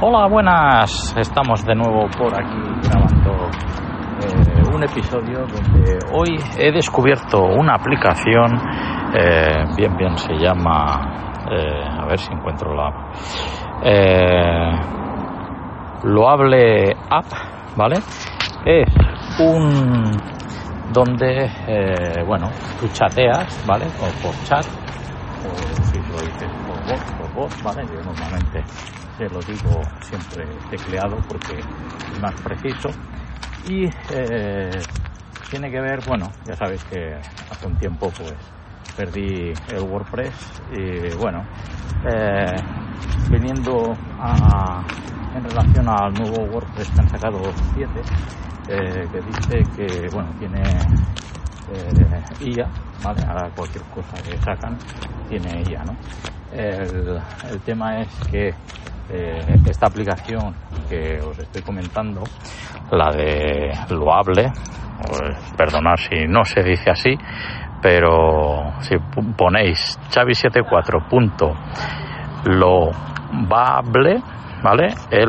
Hola, buenas. Estamos de nuevo por aquí grabando un episodio donde hoy he descubierto una aplicación, bien se llama, a ver si encuentro la Loable App, ¿vale? Es un donde, tú chateas, ¿vale? O por chat, o si lo dices por voz, ¿vale? Yo normalmente se lo digo siempre tecleado porque es más preciso y tiene que ver, ya sabéis que hace un tiempo pues perdí el WordPress y viniendo en relación al nuevo WordPress que han sacado 7, que dice que tiene IA, ¿vale? Ahora cualquier cosa que sacan tiene IA, ¿no? El tema es que esta aplicación que os estoy comentando, la de Loable, perdonad si no se dice así, pero si ponéis chavi74.loable, ¿vale?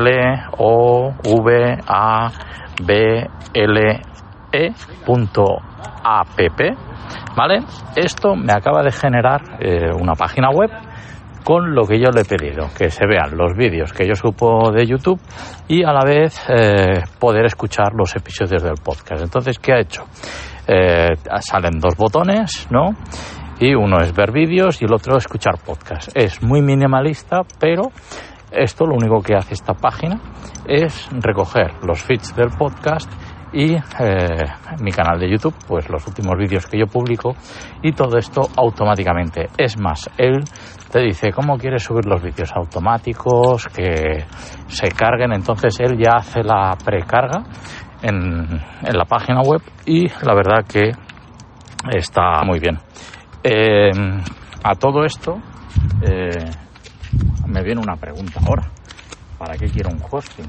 LOVABLE.app, ¿vale? Esto me acaba de generar una página web con lo que yo le he pedido, que se vean los vídeos que yo subo de YouTube y a la vez poder escuchar los episodios del podcast. Entonces, ¿qué ha hecho? Salen dos botones, ¿no? Y uno es ver vídeos y el otro escuchar podcast. Es muy minimalista, pero esto lo único que hace esta página es recoger los feeds del podcast y mi canal de YouTube, pues los últimos vídeos que yo publico, y todo esto automáticamente. Es más, él te dice cómo quieres subir los vídeos automáticos, que se carguen, entonces él ya hace la precarga en la página web y la verdad que está muy bien. A todo esto me viene una pregunta ahora: ¿para qué quiero un hosting?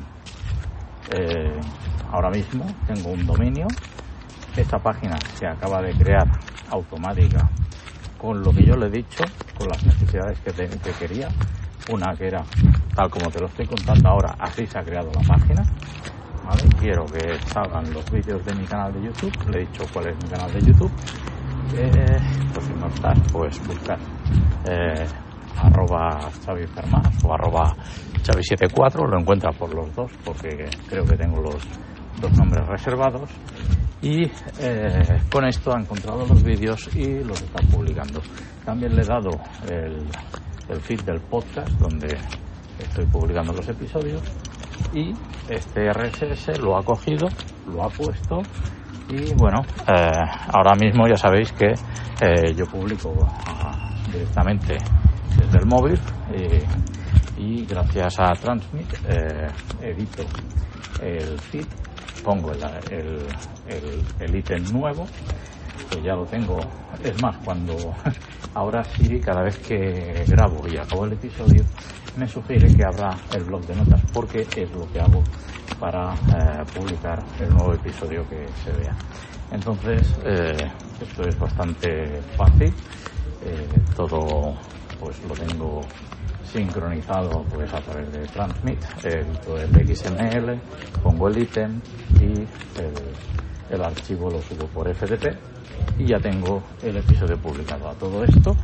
Ahora mismo tengo un dominio. Esta página se acaba de crear automática con lo que yo le he dicho, con las necesidades que quería. Una que era tal como te lo estoy contando ahora, así se ha creado la página, ¿vale? Quiero que salgan los vídeos de mi canal de YouTube. Le he dicho cuál es mi canal de YouTube. Pues si no estás, pues buscar @ChaviFermas o @Chavi74, lo encuentra por los dos porque creo que tengo los dos nombres reservados y con esto ha encontrado los vídeos y los está publicando. También le he dado el feed del podcast donde estoy publicando los episodios y este RSS lo ha cogido, lo ha puesto y ahora mismo ya sabéis que yo publico directamente desde el móvil y gracias a Transmit edito el feed, pongo el ítem nuevo, que ya lo tengo. Es más, ahora sí, cada vez que grabo y acabo el episodio me sugiere que abra el blog de notas porque es lo que hago para publicar el nuevo episodio que se vea. Entonces esto es bastante fácil. Todo pues lo tengo sincronizado pues a través de Transmit. Edito el XML, pongo el ítem y el archivo lo subo por FTP y ya tengo el episodio publicado. A todo esto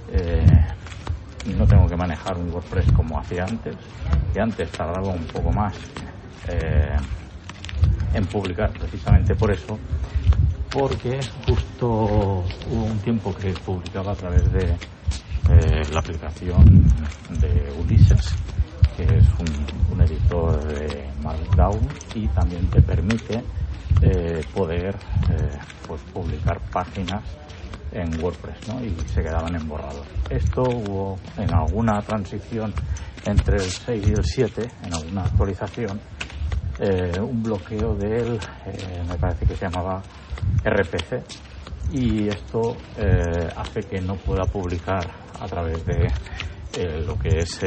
no tengo que manejar un WordPress como hacía antes, que antes tardaba un poco más en publicar, precisamente por eso, porque justo hubo un tiempo que publicaba a través de la aplicación de Ulises, que es un editor de Markdown y también te permite poder pues publicar páginas en WordPress, ¿no? Y se quedaban en borrador. Esto hubo en alguna transición entre el 6 y el 7, en alguna actualización, un bloqueo del me parece que se llamaba RPC, y esto hace que no pueda publicar a través de lo que es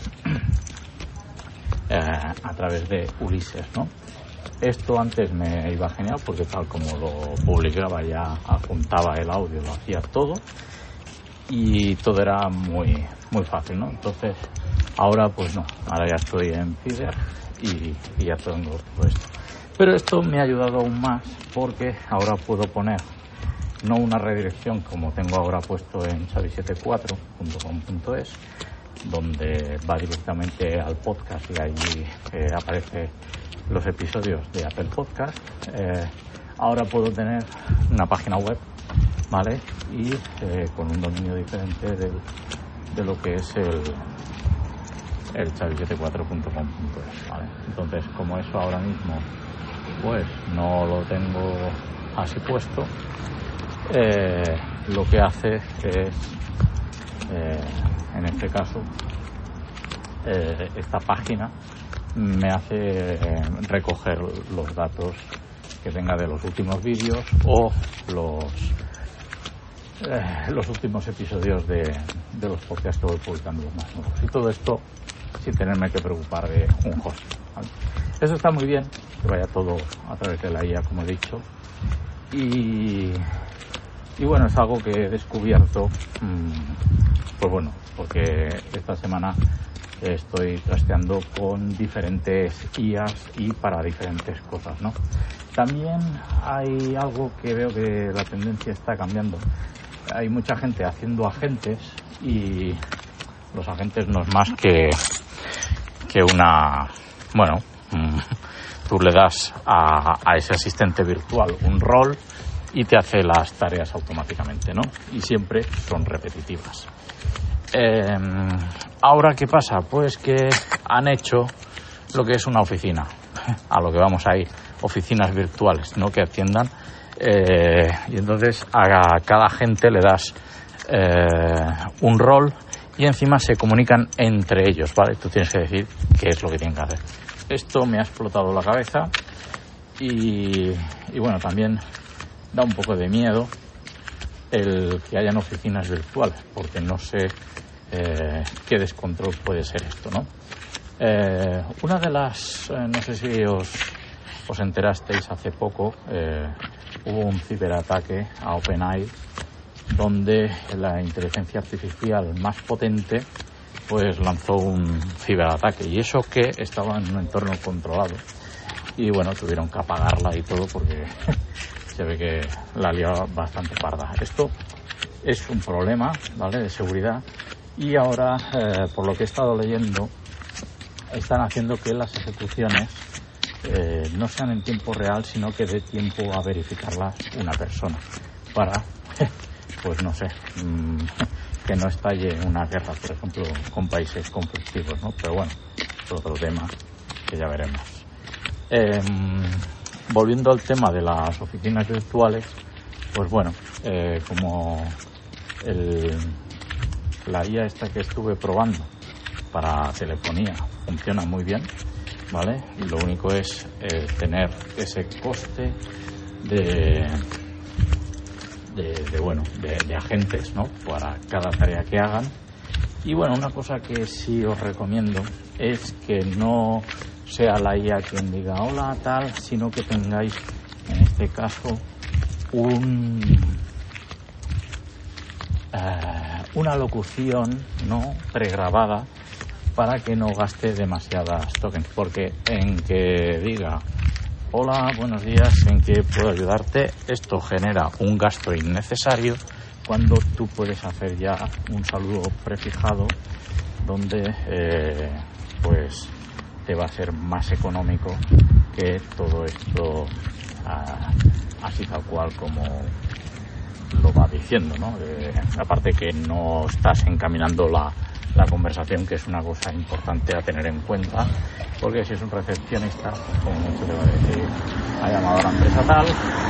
a través de Ulises, ¿no? Esto antes me iba genial porque tal como lo publicaba ya adjuntaba el audio, lo hacía todo y todo era muy fácil, ¿no? Entonces Ahora pues no, ahora ya estoy en Fiverr y ya tengo todo esto. Pero esto me ha ayudado aún más porque ahora puedo poner no una redirección como tengo ahora puesto en xavi74.com.es, donde va directamente al podcast y allí aparecen los episodios de Apple Podcast. Ahora puedo tener una página web, ¿vale? Y con un dominio diferente de lo que es el xavi74.com.es, ¿vale? Entonces, como eso ahora mismo pues no lo tengo así puesto, lo que hace es en este caso esta página me hace recoger los datos que tenga de los últimos vídeos o los últimos episodios de los podcasts que voy publicando, los más nuevos, y todo esto sin tenerme que preocupar de un host, ¿vale? Eso está muy bien, que vaya todo a través de la IA, como he dicho, y bueno, es algo que he descubierto, pues bueno, porque esta semana estoy trasteando con diferentes IAs y para diferentes cosas, ¿no? También hay algo que veo que la tendencia está cambiando. Hay mucha gente haciendo agentes y los agentes no es más que una... Bueno, tú le das a ese asistente virtual un rol y te hace las tareas automáticamente, ¿no? Y siempre son repetitivas. Ahora, ¿qué pasa? Pues que han hecho lo que es una oficina, a lo que vamos a ir, oficinas virtuales, ¿no? Que atiendan, y entonces a cada gente le das un rol y encima se comunican entre ellos, ¿vale? Tú tienes que decir qué es lo que tienen que hacer. Esto me ha explotado la cabeza y bueno, también da un poco de miedo el que hayan oficinas virtuales, porque no sé qué descontrol puede ser esto, ¿no? Una de las, no sé si os enterasteis hace poco, hubo un ciberataque a OpenAI donde la inteligencia artificial más potente pues lanzó un ciberataque, y eso que estaba en un entorno controlado, y bueno, tuvieron que apagarla y todo porque se ve que la liaba bastante parda. Esto es un problema, ¿vale?, de seguridad, y ahora por lo que he estado leyendo están haciendo que las ejecuciones no sean en tiempo real, sino que dé tiempo a verificarlas una persona para pues no sé, que no estalle una guerra, por ejemplo, con países conflictivos, ¿no? Pero bueno, es otro tema que ya veremos. Volviendo al tema de las oficinas virtuales, pues bueno, como la IA esta que estuve probando para telefonía funciona muy bien, ¿vale? Y lo único es tener ese coste de agentes, ¿no?, para cada tarea que hagan. Y bueno, una cosa que sí os recomiendo es que no sea la IA quien diga hola tal, sino que tengáis en este caso una locución, ¿no?, pregrabada, para que no gaste demasiadas tokens, porque en que diga hola, buenos días, ¿en qué puedo ayudarte?, esto genera un gasto innecesario cuando tú puedes hacer ya un saludo prefijado donde pues te va a ser más económico que todo esto así tal cual como lo va diciendo, ¿no? Aparte que no estás encaminando la conversación, que es una cosa importante a tener en cuenta, porque si es un recepcionista, pues como mucho te va a decir, ha llamado a la empresa tal,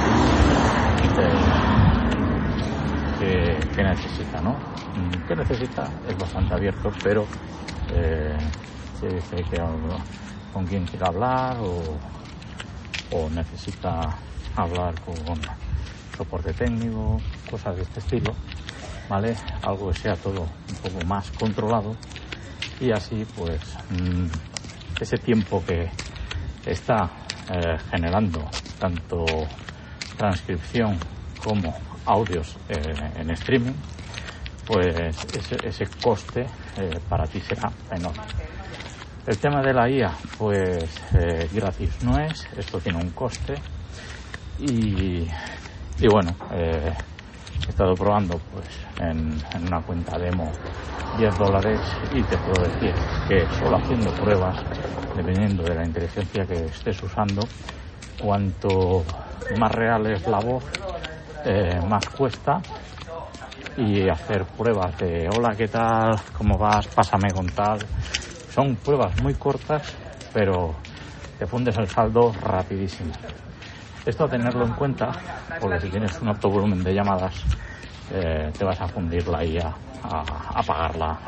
que necesita, ¿no? ¿Qué necesita? Es bastante abierto, pero se dice que con quién quiere hablar o necesita hablar con soporte técnico, cosas de este estilo, ¿vale? Algo que sea todo un poco más controlado, y así pues ese tiempo que está generando tanto transcripción como audios en streaming, pues ese coste para ti será enorme. El tema de la IA, pues gratis no es, esto tiene un coste y bueno, he estado probando pues en una cuenta demo $10 y te puedo decir que solo haciendo pruebas, dependiendo de la inteligencia que estés usando, cuanto más real es la voz, más cuesta. Y hacer pruebas de hola, ¿qué tal? ¿Cómo vas? Pásame con tal. Son pruebas muy cortas, pero te fundes el saldo rapidísimo. Esto a tenerlo en cuenta, porque si tienes un alto volumen de llamadas, te vas a fundir la IA a pagarla.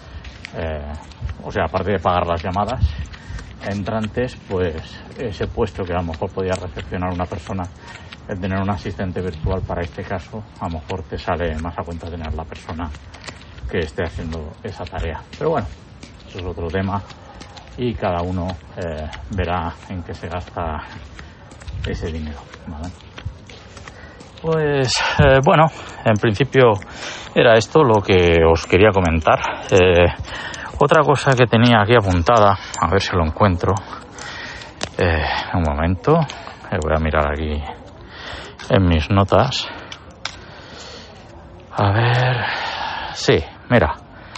O sea, aparte de pagar las llamadas entrantes, pues ese puesto que a lo mejor podía recepcionar una persona, el tener un asistente virtual para este caso, a lo mejor te sale más a cuenta tener la persona que esté haciendo esa tarea. Pero bueno, eso es otro tema y cada uno verá en qué se gasta ese dinero, ¿vale? Pues bueno, en principio era esto lo que os quería comentar. Otra cosa que tenía aquí apuntada, a ver si lo encuentro. Un momento, voy a mirar aquí en mis notas. A ver, sí, mira.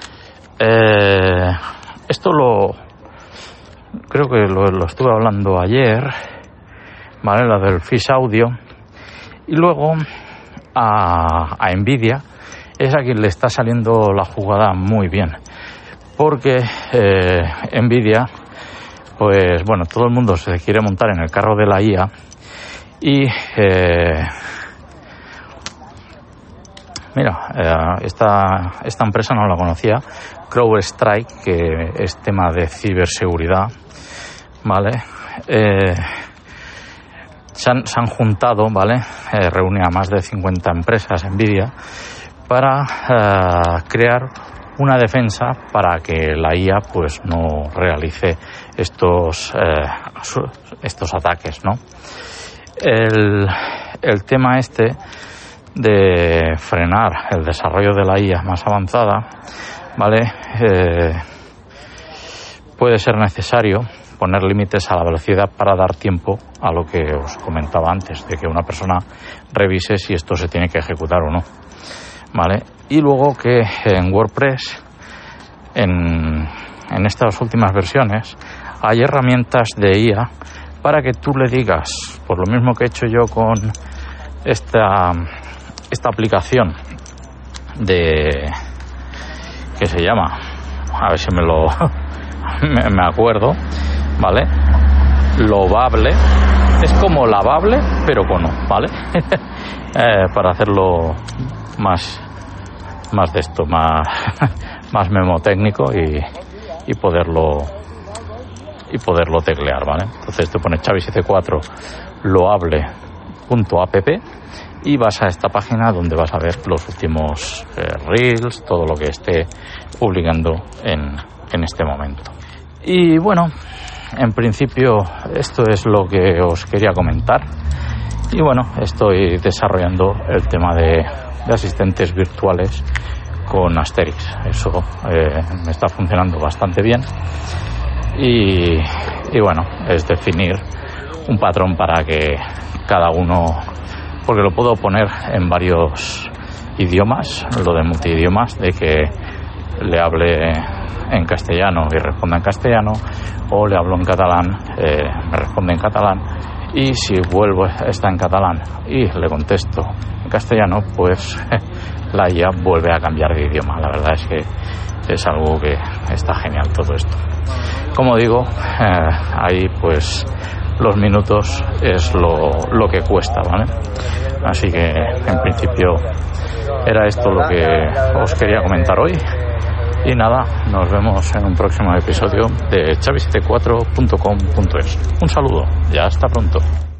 Esto creo que lo estuve hablando ayer, ¿vale? Lo del Fish Audio. Y luego a Nvidia es a quien le está saliendo la jugada muy bien. Porque Nvidia, pues bueno, todo el mundo se quiere montar en el carro de la IA y mira, esta empresa no la conocía, CrowdStrike, que es tema de ciberseguridad, ¿vale? Se han juntado, ¿vale? Reúne a más de 50 empresas Nvidia para crear una defensa para que la IA pues no realice estos ataques, ¿no? El tema de frenar el desarrollo de la IA más avanzada, ¿vale? Puede ser necesario poner límites a la velocidad para dar tiempo a lo que os comentaba antes, de que una persona revise si esto se tiene que ejecutar o no, ¿vale? Y luego que en WordPress, en estas últimas versiones, hay herramientas de IA para que tú le digas, por lo mismo que he hecho yo con esta aplicación que se llama, a ver si me acuerdo, ¿vale? Lovable, es como lavable pero con O, ¿vale? Para hacerlo más de esto, más memotécnico y poderlo teclear, ¿vale? Entonces te pones Xavi74 loable.app y vas a esta página donde vas a ver los últimos reels, todo lo que esté publicando en este momento. Y bueno, en principio esto es lo que os quería comentar. Y bueno, estoy desarrollando el tema de asistentes virtuales con Asterix. Eso me está funcionando bastante bien. Y bueno, es definir un patrón para que cada uno, porque lo puedo poner en varios idiomas, lo de multidiomas, de que le hable en castellano y responda en castellano, o le hablo en catalán, me responde en catalán, y si vuelvo está en catalán y le contesto en castellano, pues la IA vuelve a cambiar de idioma. La verdad es que es algo que está genial todo esto. Como digo, ahí pues los minutos es lo que cuesta, ¿vale? Así que en principio era esto lo que os quería comentar hoy. Y nada, nos vemos en un próximo episodio de Xavi74.com.es. Un saludo y hasta pronto.